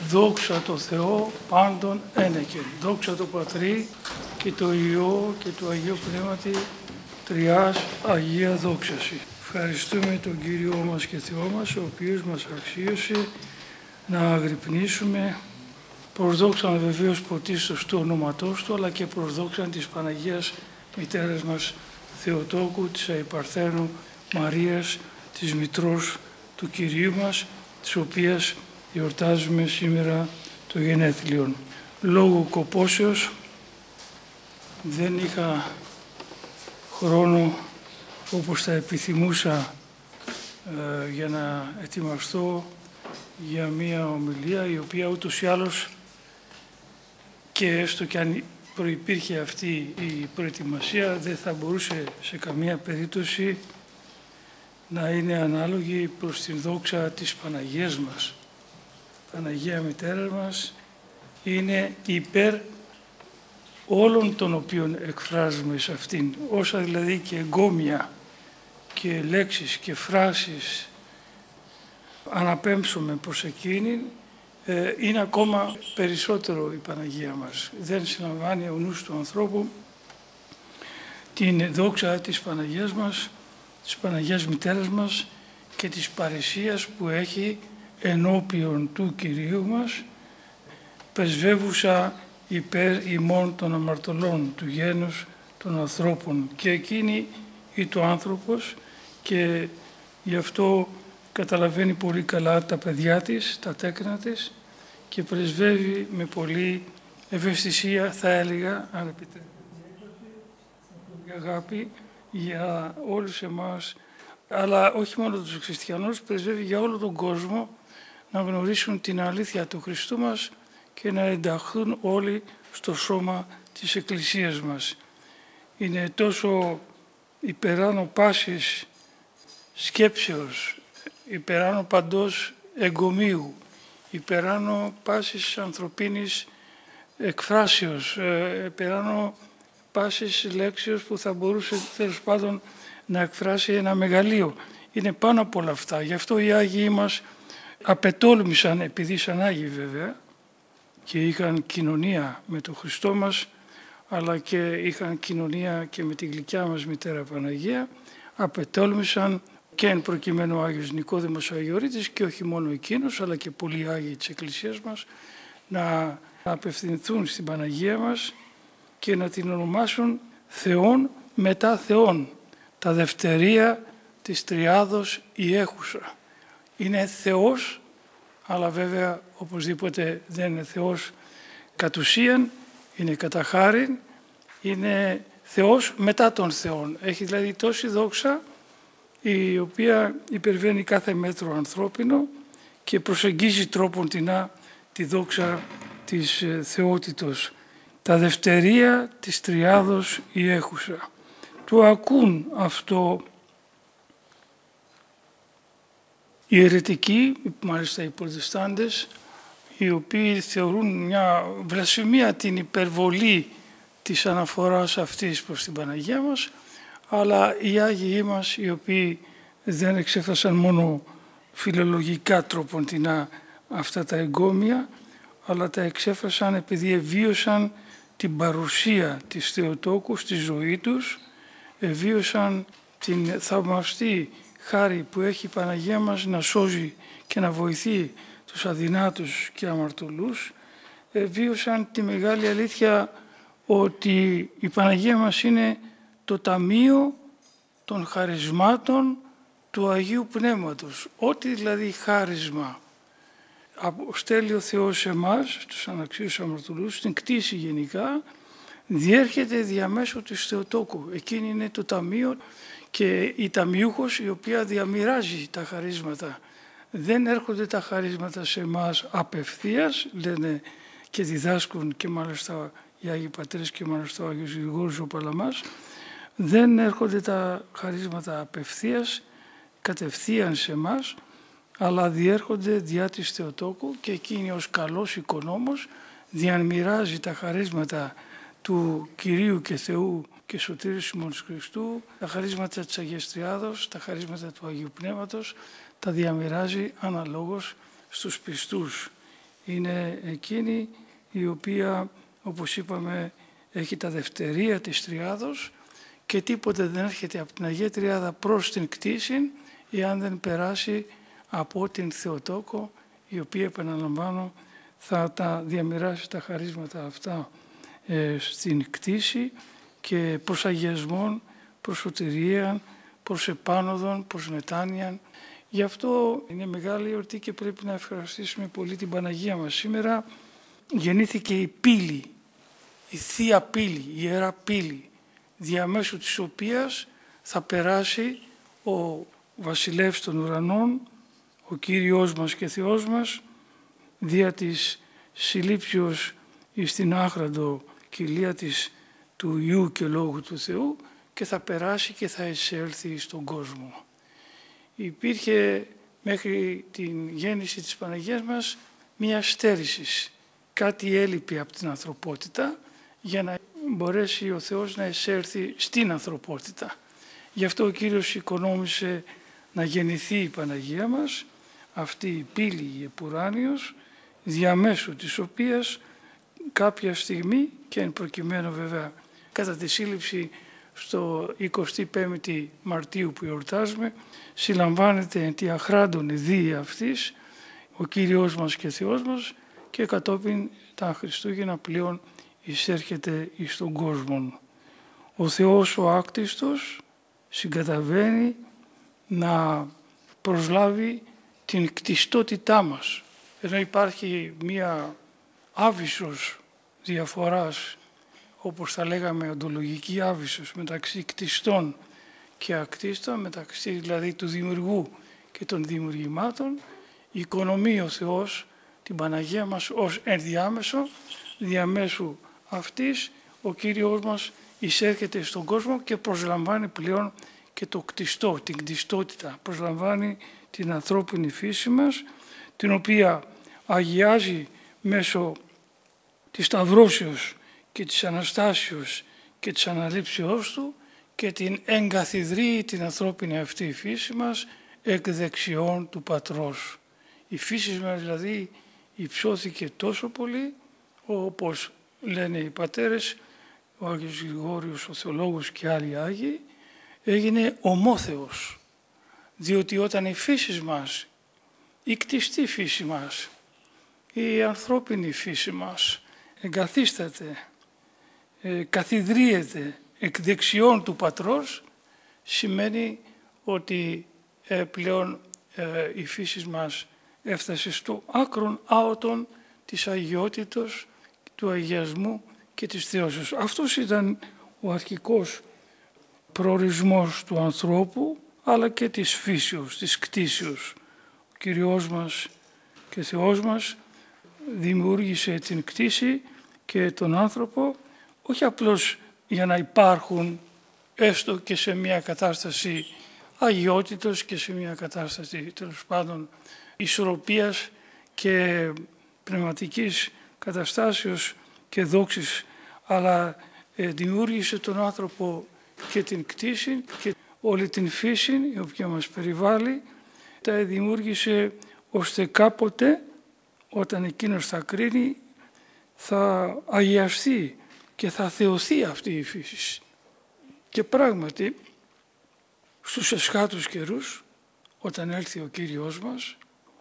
Δόξα τω Θεώ πάντων ένεκεν. Δόξα τω Πατρί και το Υιό και το Αγίο Πνεύματι, Τριάς Αγία Δόξαση. Ευχαριστούμε τον Κύριό μας και Θεό μας, ο οποίος μας αξίωσε να αγρυπνήσουμε προς δόξαν βεβαίως πρωτίστως του ονόματός του, αλλά και προς δόξαν της Παναγίας Μητέρας μας Θεοτόκου, της Αϊπαρθένου Μαρίας, της Μητρός του Κυρίου μας, της οποίας γιορτάζουμε σήμερα το γενέθλιον. Λόγω κοπόσεως δεν είχα χρόνο όπως θα επιθυμούσα για να ετοιμαστώ για μία ομιλία η οποία ούτως ή άλλως, και έστω και αν προϋπήρχε αυτή η προετοιμασία, δεν θα μπορούσε σε καμία περίπτωση να είναι ανάλογη προς την δόξα της Παναγίας μας. Παναγία Μητέρα μας είναι υπέρ όλων των οποίων εκφράζουμε σε αυτήν, όσα δηλαδή και εγκόμια και λέξεις και φράσεις αναπέμψουμε προς εκείνην, είναι ακόμα περισσότερο η Παναγία μας. Δεν συλλαμβάνει ο νους του ανθρώπου την δόξα της Παναγίας μας, της Παναγίας Μητέρας μας και της παρησίας που έχει ενώπιον του Κυρίου μας, πρεσβεύουσα υπέρ ημών των αμαρτωλών του γένους των ανθρώπων, και εκείνη ή το άνθρωπος, και γι' αυτό καταλαβαίνει πολύ καλά τα παιδιά της, τα τέκνα της, και πρεσβεύει με πολύ ευαισθησία, θα έλεγα, αν επιτρέπετε, αγάπη για όλους εμάς, αλλά όχι μόνο τους χριστιανούς, πρεσβεύει για όλο τον κόσμο να γνωρίσουν την αλήθεια του Χριστού μας και να ενταχθούν όλοι στο σώμα της Εκκλησίας μας. Είναι τόσο υπεράνω πάσης σκέψεως, υπεράνω παντός εγκομείου, υπεράνω πάσης ανθρωπίνης εκφράσεως, υπεράνω πάσης λέξεως που θα μπορούσε τέλος πάντων να εκφράσει ένα μεγαλείο. Είναι πάνω από όλα αυτά. Γι' αυτό οι Άγιοι μας απετόλμησαν, επειδή σαν Άγιοι βέβαια, και είχαν κοινωνία με τον Χριστό μας, αλλά και είχαν κοινωνία και με την γλυκιά μας Μητέρα Παναγία, απετόλμησαν και εν προκειμένου ο Άγιος Νικόδημος Αγιορείτης, και όχι μόνο εκείνος, αλλά και πολλοί Άγιοι της Εκκλησίας μας, να απευθυνθούν στην Παναγία μας και να την ονομάσουν Θεόν μετά Θεόν, τα δευτερία της Τριάδος η έχουσα. Είναι Θεός, αλλά βέβαια οπωσδήποτε δεν είναι Θεός κατ' ουσίαν, είναι κατά χάριν, είναι Θεός μετά τον Θεόν. Έχει δηλαδή τόση δόξα, η οποία υπερβαίνει κάθε μέτρο ανθρώπινο και προσεγγίζει τρόπον τεινά τη δόξα της θεότητος. Τα δευτερία της Τριάδος η έχουσα. Το ακούν αυτό οι αιρετικοί, μάλιστα οι προτεστάντες, οι οποίοι θεωρούν μια βλασφημία την υπερβολή της αναφοράς αυτής προς την Παναγία μας, αλλά οι Άγιοι μας, οι οποίοι δεν εξέφρασαν μόνο φιλολογικά τρόποντινά αυτά τα εγκόμια, αλλά τα εξέφρασαν επειδή εβίωσαν την παρουσία της Θεοτόκου στη ζωή τους, εβίωσαν την θαυμαστή χάρη που έχει η Παναγία μας να σώζει και να βοηθεί τους αδυνάτους και αμαρτωλούς, εβίωσαν τη μεγάλη αλήθεια ότι η Παναγία μας είναι το ταμείο των χαρισμάτων του Αγίου Πνεύματος. Ό,τι δηλαδή χάρισμα στέλνει ο Θεός σε εμάς, στους αναξίους αμαρτωλούς, στην κτήση γενικά, διέρχεται διαμέσου της Θεοτόκου. Εκείνη είναι το ταμείο και η ταμιούχος η οποία διαμοιράζει τα χαρίσματα. Δεν έρχονται τα χαρίσματα σε εμάς απευθείας, λένε και διδάσκουν και μάλιστα οι Άγιοι Πατέρες και μάλιστα ο Άγιος Γρηγόρης ο Παλαμάς, δεν έρχονται τα χαρίσματα απευθείας, κατευθείαν σε εμάς, αλλά διέρχονται διά της Θεοτόκου, και εκείνη ως καλός οικονόμος διαμοιράζει τα χαρίσματα του Κυρίου και Θεού και Σωτήρης ημών Χριστού, τα χαρίσματα της Αγίας Τριάδος, τα χαρίσματα του Αγίου Πνεύματος, τα διαμοιράζει αναλόγως στους πιστούς. είναι εκείνη η οποία, όπως είπαμε, έχει τα δευτερία της Τριάδος και τίποτε δεν έρχεται από την Αγία Τριάδα προς την κτήση εάν δεν περάσει από την Θεοτόκο, η οποία, επαναλαμβάνω, θα τα διαμοιράσει τα χαρίσματα αυτά στην κτήση και προς αγιασμόν, προς σωτηρίαν, προς επάνωδον, προς μετάνοιαν. Γι' αυτό είναι μεγάλη εορτή και πρέπει να ευχαριστήσουμε πολύ την Παναγία μας. Σήμερα γεννήθηκε η πύλη, η Θεία Πύλη, η Ιερά Πύλη, διαμέσου της οποίας θα περάσει ο Βασιλεύς των Ουρανών, ο Κύριος μας και Θεός μας, δια της συλλήψεως εις την άχραντο κοιλία της του Υιού και Λόγου του Θεού και θα περάσει και θα εισέλθει στον κόσμο. Υπήρχε μέχρι την γέννηση της Παναγίας μας μία στέρηση. Κάτι έλειπε από την ανθρωπότητα για να μπορέσει ο Θεός να εισέλθει στην ανθρωπότητα. Γι' αυτό ο Κύριος οικονόμησε να γεννηθεί η Παναγία μας, αυτή η πύλη η επουράνιος, διαμέσου της οποίας κάποια στιγμή, και εν προκειμένου βέβαια κατά τη σύλληψη στο 25η Μαρτίου που εορτάζουμε, συλλαμβάνεται τη αχράντων δίη αυτής ο Κύριος μας και Θεός μας και κατόπιν τα Χριστούγεννα πλέον εισέρχεται εις τον κόσμο. Ο Θεός ο άκτιστος συγκαταβαίνει να προσλάβει την κτιστότητά μας. Ενώ υπάρχει μία άβυσσος διαφοράς, όπως θα λέγαμε οντολογική άβυσσος, μεταξύ κτιστών και ακτίστων, μεταξύ δηλαδή του δημιουργού και των δημιουργημάτων, οικονομεί ο Θεός την Παναγία μας ως ενδιάμεσο, διαμέσου αυτής ο Κύριος μας εισέρχεται στον κόσμο και προσλαμβάνει πλέον και το κτιστό, την κτιστότητα, προσλαμβάνει την ανθρώπινη φύση μας, την οποία αγιάζει μέσω της Σταυρώσεως και της Αναστάσεως και της Αναλήψεώς του και την εγκαθιδρύει την ανθρώπινη αυτή φύση μας εκ δεξιών του Πατρός. Η φύση μας δηλαδή υψώθηκε τόσο πολύ, όπως λένε οι πατέρες, ο Άγιος Γρηγόριος, ο Θεολόγος και άλλοι Άγιοι, έγινε ομόθεος. Διότι όταν η φύση μας, η κτιστή φύση μας, η ανθρώπινη φύση μας εγκαθίσταται, καθιδρύεται εκ δεξιών του Πατρός, σημαίνει ότι πλέον η φύση μας έφτασε στο άκρον άωτον της αγιότητος, του αγιασμού και της θεώσεως. Αυτός ήταν ο αρχικός προορισμός του ανθρώπου, αλλά και της φύσεως, της κτήσεως. Ο Κυριός μας και Θεός μας δημιούργησε την κτήση και τον άνθρωπο, όχι απλώς για να υπάρχουν έστω και σε μια κατάσταση αγιότητος και σε μια κατάσταση τέλος πάντων ισορροπίας και πνευματικής καταστάσεως και δόξης, αλλά δημιούργησε τον άνθρωπο και την κτήση και όλη την φύση η οποία μας περιβάλλει, τα δημιούργησε ώστε κάποτε όταν εκείνος θα κρίνει θα αγιαστεί και θα θεωθεί αυτή η φύση. Και πράγματι στους εσχάτους καιρούς, όταν έλθει ο Κύριος μας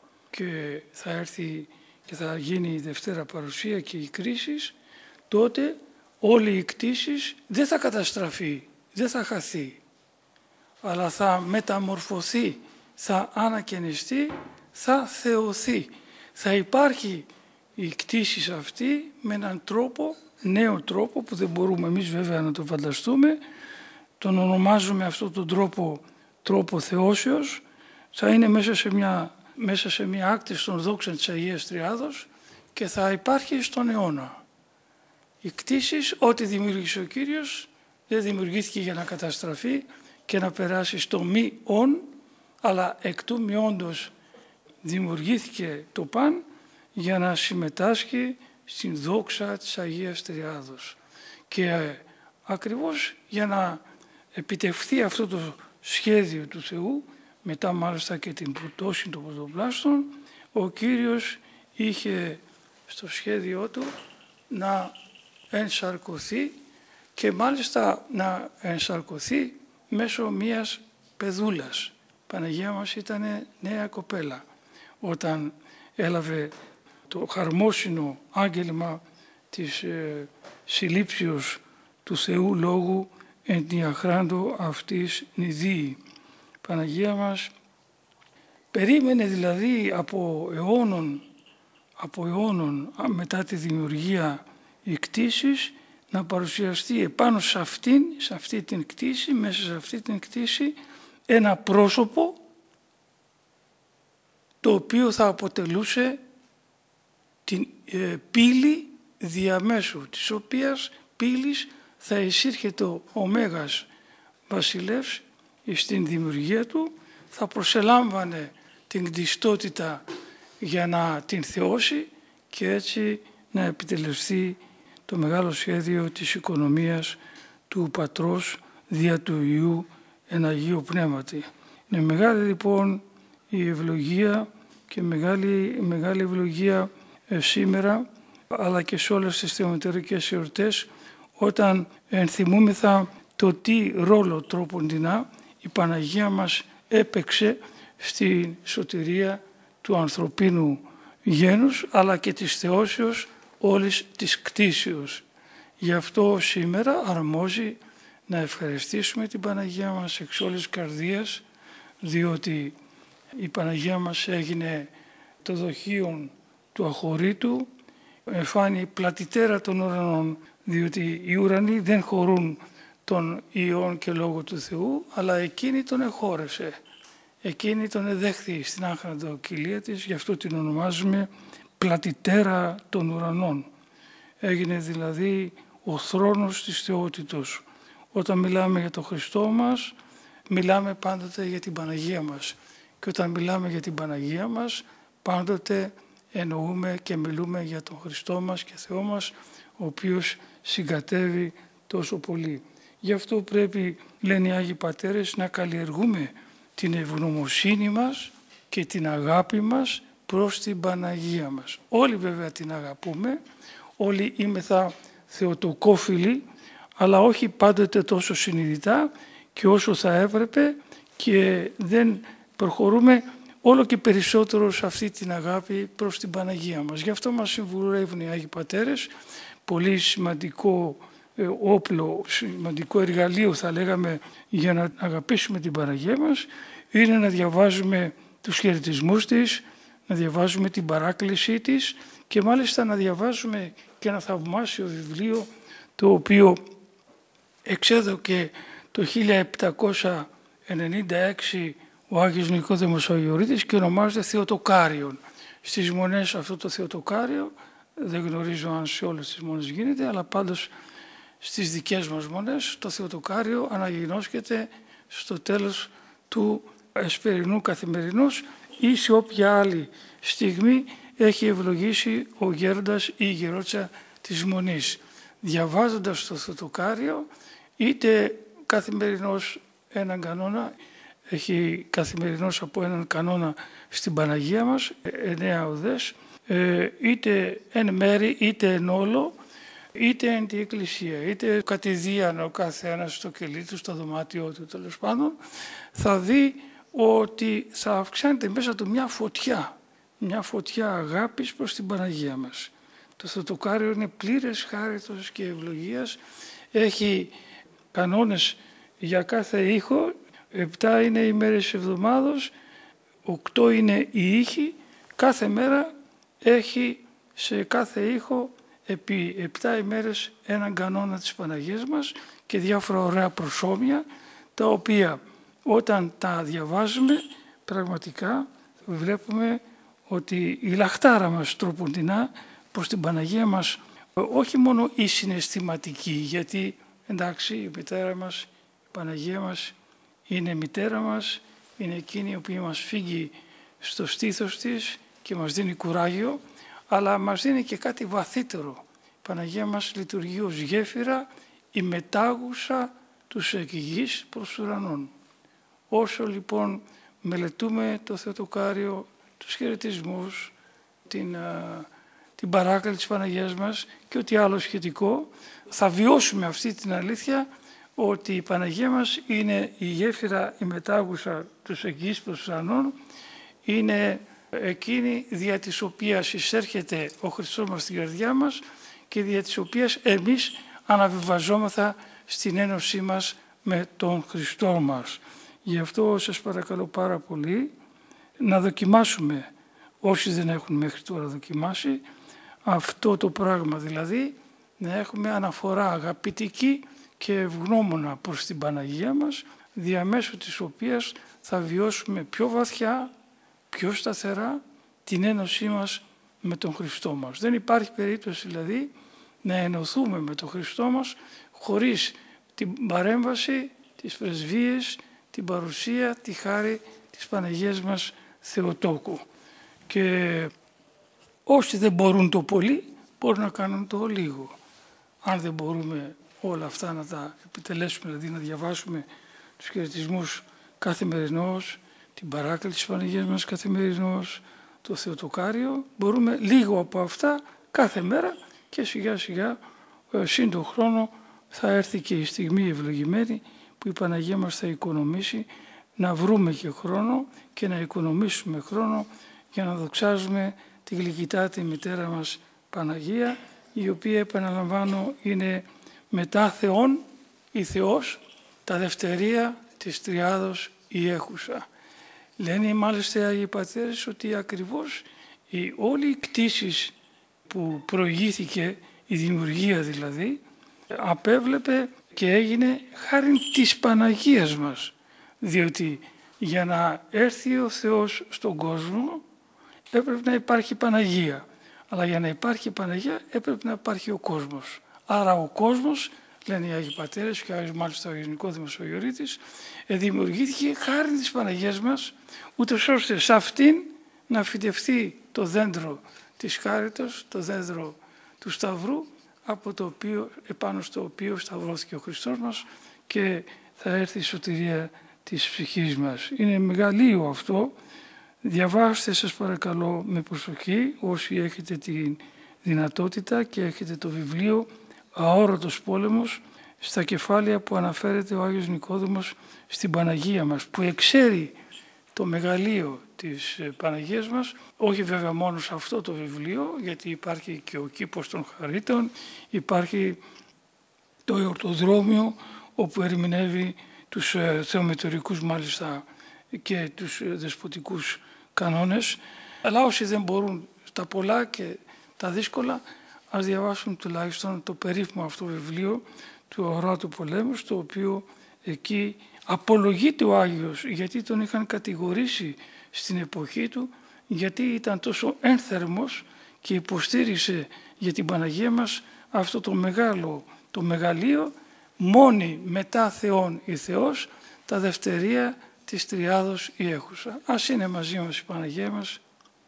και θα έρθει και θα γίνει η Δευτέρα Παρουσία και η κρίση, τότε όλη η κτήση δεν θα καταστραφεί, δεν θα χαθεί, αλλά θα μεταμορφωθεί, θα ανακαινιστεί, θα θεωθεί. Θα υπάρχει η κτήση αυτή με έναν τρόπο, νέο τρόπο που δεν μπορούμε εμείς βέβαια να το φανταστούμε, τον ονομάζουμε αυτόν τον τρόπο θεώσεως, θα είναι μέσα σε μια άκτηση των δόξων της Αγίας Τριάδος και θα υπάρχει στον αιώνα. Η κτήση, ό,τι δημιούργησε ο Κύριος, δεν δημιουργήθηκε για να καταστραφεί και να περάσει στο μη ον, αλλά εκ του μη όντως δημιουργήθηκε το παν για να συμμετάσχει στην δόξα της Αγίας Τριάδος. Και ακριβώς για να επιτευχθεί αυτό το σχέδιο του Θεού, μετά μάλιστα και την πτώση των πρωτοπλάστων, ο Κύριος είχε στο σχέδιό του να ενσαρκωθεί και μάλιστα να ενσαρκωθεί μέσω μιας παιδούλας. Η Παναγία μας ήταν νέα κοπέλα όταν έλαβε το χαρμόσυνο άγγελμα της συλλήψεως του Θεού Λόγου εν τη αχράντο αυτής νηδίη. Η Παναγία μας περίμενε δηλαδή από αιώνων μετά τη δημιουργία η κτήσης να παρουσιαστεί επάνω σε αυτή την κτήση, μέσα σε αυτή την κτήση, ένα πρόσωπο το οποίο θα αποτελούσε την πύλη διαμέσου, της οποίας πύλης θα εισήρχεται ο Μέγας Βασιλεύς στην δημιουργία του, θα προσελάμβανε την κτιστότητα για να την θεώσει και έτσι να επιτελεστεί το μεγάλο σχέδιο της οικονομίας του Πατρός δια του Υιού εν Αγίου Πνεύματι. Είναι μεγάλη λοιπόν η ευλογία και μεγάλη ευλογία σήμερα, αλλά και σε όλες τις θεομετρικές εορτές, όταν ενθυμούμεθα το τι ρόλο τρόποντινά η Παναγία μας έπαιξε στη σωτηρία του ανθρωπίνου γένους, αλλά και της θεώσεως όλης της κτήσεως. Γι' αυτό σήμερα αρμόζει να ευχαριστήσουμε την Παναγία μας εξ όλης καρδίας, διότι η Παναγία μας έγινε το δοχείο του αχωρήτου, εφάνει πλατιτέρα των ουρανών, διότι οι ουρανοί δεν χωρούν τον Υιόν και Λόγο του Θεού, αλλά εκείνη τον εχώρεσε. Εκείνη τον εδέχθη στην άχραντο κοιλία της, γι' αυτό την ονομάζουμε πλατιτέρα των ουρανών. Έγινε δηλαδή ο θρόνος της θεότητος. Όταν μιλάμε για τον Χριστό μας, μιλάμε πάντοτε για την Παναγία μας. Και όταν μιλάμε για την Παναγία μας, πάντοτε εννοούμε και μιλούμε για τον Χριστό μας και Θεό μας, ο οποίος συγκατεύει τόσο πολύ. Γι' αυτό πρέπει, λένε οι Άγιοι Πατέρες, να καλλιεργούμε την ευγνωμοσύνη μας και την αγάπη μας προς την Παναγία μας. Όλοι βέβαια την αγαπούμε, όλοι είμεθα θεοτοκόφιλοι, αλλά όχι πάντοτε τόσο συνειδητά και όσο θα έπρεπε, και δεν προχωρούμε όλο και περισσότερο σε αυτή την αγάπη προς την Παναγία μας. Γι' αυτό μας συμβουλεύουν οι Άγιοι Πατέρες, πολύ σημαντικό όπλο, σημαντικό εργαλείο θα λέγαμε για να αγαπήσουμε την Παναγία μας, είναι να διαβάζουμε τους χαιρετισμούς της, να διαβάζουμε την παράκλησή της και μάλιστα να διαβάζουμε και ένα θαυμάσιο βιβλίο το οποίο εξέδωκε το 1796 ο Άγιος Νικόδημος Αγιορείτης και ονομάζεται Θεοτοκάριον. Στις μονές αυτό το Θεοτοκάριο, δεν γνωρίζω αν σε όλες τις μονές γίνεται, αλλά πάντως στις δικές μας μονές το Θεοτοκάριο αναγινώσκεται στο τέλος του εσπερινού καθημερινούς ή σε όποια άλλη στιγμή έχει ευλογήσει ο γέροντας ή η γερότσα της μονής. Διαβάζοντας το Θεοτοκάριο, είτε καθημερινός έναν κανόνα, έχει καθημερινός από έναν κανόνα στην Παναγία μας, 9 οδές, είτε εν μέρη, είτε εν όλο, είτε εν τη Εκκλησία, είτε κατηδίαν ο καθένας στο κελί του, στο δωμάτιό του τέλος πάντων, θα δει ότι θα αυξάνεται μέσα του μια φωτιά αγάπης προς την Παναγία μας. Το Θεοτοκάριο είναι πλήρες χάριτος και ευλογίας, έχει κανόνες για κάθε ήχο, 7 είναι οι μέρες της εβδομάδος, 8 είναι οι ήχοι, κάθε μέρα έχει σε κάθε ήχο επί 7 ημέρες έναν κανόνα της Παναγίας μας και διάφορα ωραία προσώμια, τα οποία όταν τα διαβάζουμε πραγματικά βλέπουμε ότι η λαχτάρα μας τροποντινά προς την Παναγία μας, όχι μόνο η συναισθηματική, γιατί εντάξει η μητέρα μας, η Παναγία μας είναι μητέρα μας, είναι εκείνη η οποία μας φύγει στο στήθος της και μας δίνει κουράγιο, αλλά μας δίνει και κάτι βαθύτερο. Η Παναγία μας λειτουργεί ως γέφυρα, η μετάγουσα τους εκ γης προς ουρανών. Όσο λοιπόν μελετούμε το Θεοτοκάριο, τους χαιρετισμούς, την την παράκληση της Παναγίας μας και ό,τι άλλο σχετικό, θα βιώσουμε αυτή την αλήθεια ότι η Παναγία μας είναι η γέφυρα, η μετάγουσα τους εγγύς προς τους ουρανών, είναι εκείνη δια της οποίας εισέρχεται ο Χριστός μας στην καρδιά μας και δια της οποίας εμείς αναβιβαζόμεθα στην ένωσή μας με τον Χριστό μας. Γι' αυτό σας παρακαλώ πάρα πολύ να δοκιμάσουμε, όσοι δεν έχουν μέχρι τώρα δοκιμάσει, αυτό το πράγμα, δηλαδή να έχουμε αναφορά αγαπητική και ευγνώμονα προς την Παναγία μας, διαμέσου της οποίας θα βιώσουμε πιο βαθιά, πιο σταθερά την ένωσή μας με τον Χριστό μας. Δεν υπάρχει περίπτωση δηλαδή να ενωθούμε με τον Χριστό μας χωρίς την παρέμβαση, τις πρεσβείες, την παρουσία, τη χάρη της Παναγίας μας Θεοτόκου. Και όσοι δεν μπορούν το πολύ, μπορούν να κάνουν το λίγο. Αν δεν μπορούμε όλα αυτά να τα επιτελέσουμε, δηλαδή να διαβάσουμε τους χαιρετισμούς καθημερινώς, την παράκληση της Παναγίας μας καθημερινώς, το Θεοτοκάριο, μπορούμε λίγο από αυτά κάθε μέρα και σιγά σιγά σύν τον χρόνο θα έρθει και η στιγμή ευλογημένη που η Παναγία μας θα οικονομήσει, να βρούμε και χρόνο και να οικονομήσουμε χρόνο για να δοξάζουμε τη γλυκητάτη μητέρα μας Παναγία, η οποία, επαναλαμβάνω, είναι μετά Θεόν η Θεός, τα δευτερία της Τριάδος η έχουσα. Λένε μάλιστα οι Άγιοι Πατέρες ότι ακριβώς όλη η κτήση που προηγήθηκε, η δημιουργία δηλαδή, απέβλεπε και έγινε χάρη της Παναγίας μας. Διότι για να έρθει ο Θεός στον κόσμο έπρεπε να υπάρχει Παναγία. Αλλά για να υπάρχει Παναγία έπρεπε να υπάρχει ο κόσμος. Άρα ο κόσμος, λένε οι Άγιοι Πατέρες και μάλιστα ο Άγιος Νικόδημος ο Ιωρίτης, δημιουργήθηκε χάρη της Παναγίας μας, ούτως ώστε σε αυτήν να φυτευτεί το δέντρο της χάριτος, το δέντρο του Σταυρού, από το οποίο, επάνω στο οποίο σταυρώθηκε ο Χριστός μας και θα έρθει η σωτηρία της ψυχής μας. Είναι μεγαλείο αυτό. Διαβάστε σας παρακαλώ με προσοχή όσοι έχετε τη δυνατότητα και έχετε το βιβλίο «Αόρατος πόλεμος» στα κεφάλαια που αναφέρεται ο Άγιος Νικόδημος στην Παναγία μας, που εξέρει το μεγαλείο της Παναγίας μας, όχι βέβαια μόνο σε αυτό το βιβλίο, γιατί υπάρχει και ο κήπος των Χαρίτων, υπάρχει το εορτοδρόμιο όπου ερμηνεύει τους θεομετωρικούς μάλιστα και τους δεσποτικούς κανόνες, αλλά όσοι δεν μπορούν τα πολλά και τα δύσκολα, ας διαβάσουν τουλάχιστον το περίφημο αυτό βιβλίο του Αοράτου Πολέμου, στο οποίο εκεί απολογείται ο Άγιος, γιατί τον είχαν κατηγορήσει στην εποχή του, γιατί ήταν τόσο ένθερμος και υποστήριξε για την Παναγία μας αυτό το μεγαλείο, μόνη μετά Θεόν η Θεός, τα δευτερία της Τριάδος η έχουσα. Ας είναι μαζί μας η Παναγία μας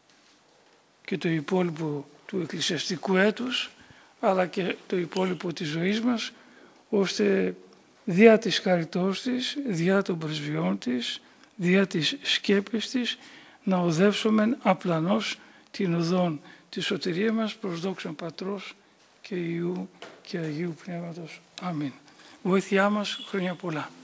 και το υπόλοιπο του εκκλησιαστικού έτους, αλλά και το υπόλοιπο της ζωής μας, ώστε διά της χαριτός της, διά των πρεσβειών της, διά της σκέπης της, να οδεύσομεν απλανώς την οδόν της σωτηρίας μας προς δόξαν Πατρός και Υιού και Αγίου Πνεύματος. Αμήν. Βοήθειά μας, χρόνια πολλά.